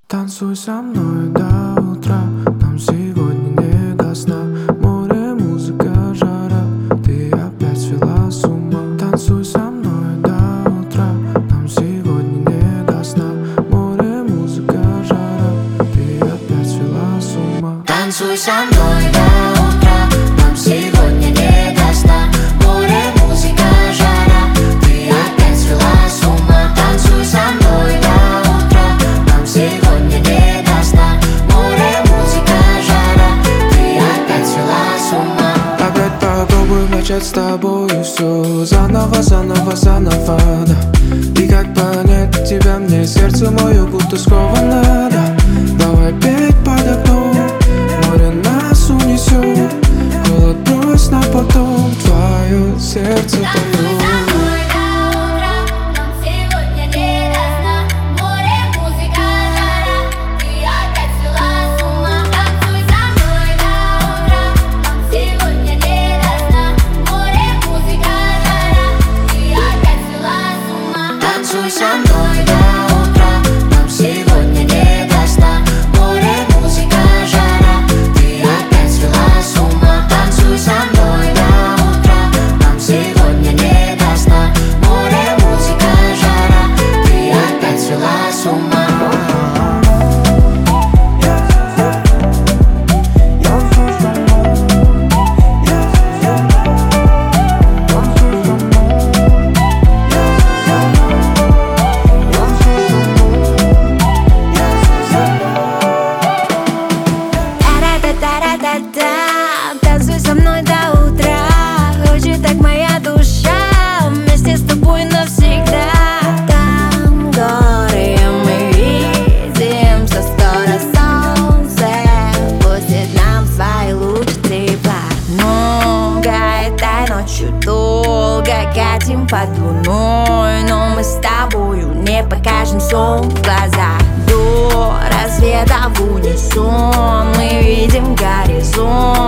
Танцуй со мной до утра, нам сегодня не до сна. Море, музыка, жара, ты опять свела с ума. Танцуй со мной до утра, нам сегодня не до сна. Море, музыка, жара, ты опять свела с ума. Танцуй со мной до утра, нам сегодня не до сна. Море, музыка, жара, ты опять свела с ума. Танцуй со мной до утра, нам сегодня не до сна. Море, музыка, жара, ты опять свела с ума. Опять попробуем начать с тобой все заново, заново, заново, да. И как понять тебя, мне сердце мое будто сковано, да. Давай петь под окном, море нас унесет. Холод брось на потом, твое сердце поет. Танцуй со мной до утра, нам сегодня не до сна. Море, музыка, жара, ты опять свела с ума. Танцуй со мной до утра, нам сегодня не до сна. Море, музыка, жара, ты опять свела с ума. Танцуй со мной до утра, хочет так моя душа, вместе с тобой навсегда. Там горы мы видим со стороны солнца, пустит нам свои лучи тепла. Много этой ночью долго катим под луной, но мы с тобою не покажем сон в глаза. До рассвета в унисон мы видим горизонт.